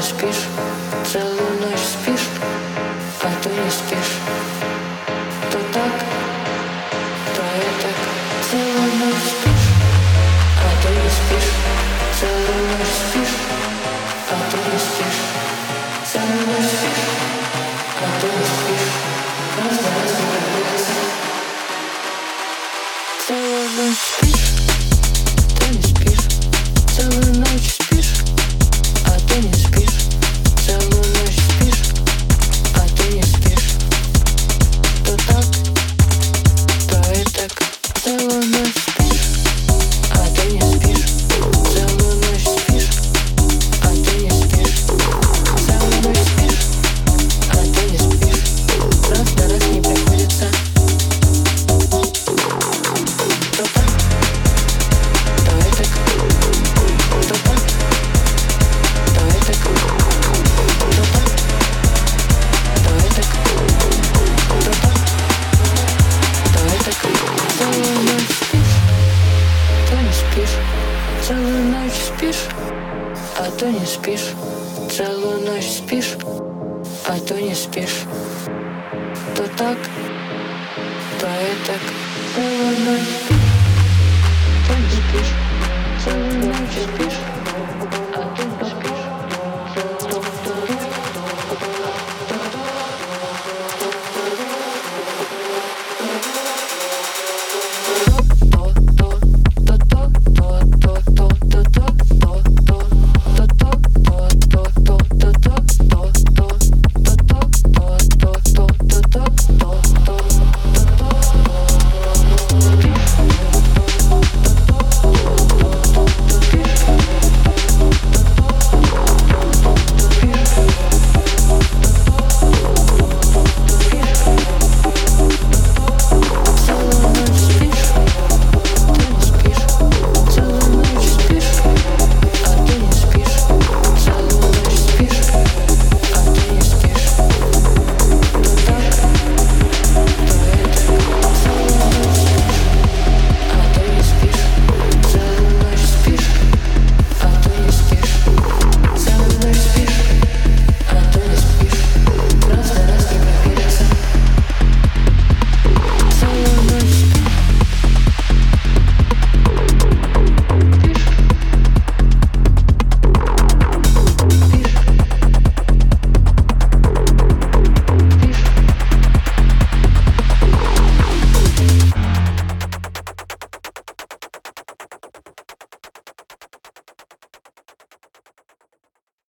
спишь, целую ночь спишь, а то не спишь. То так, то этак, целую ночь спишь, а то не спишь. Целую ночь спишь, а то не спишь. Целую ночь спишь, а то не спишь. Каждый раз не приходится. Целую ночь спишь, то не спишь. Целую ночь спишь, а то не спишь. Целую ночь спишь, а то не спишь. То так, то этак. Целую ночь спишь, а то не спишь. Целую ночь спишь, а то не спишь. Целую ночь спишь, а то не спишь. Раз на раз не приходится. То так, то этак. То так, то этак. То так, то этак. То так, то этак. Целую ночь спишь, то не спишь. Целую ночь спишь, а то не спишь. Целую ночь спишь, а то не спишь. То так, то этак. Целую ночь спишь.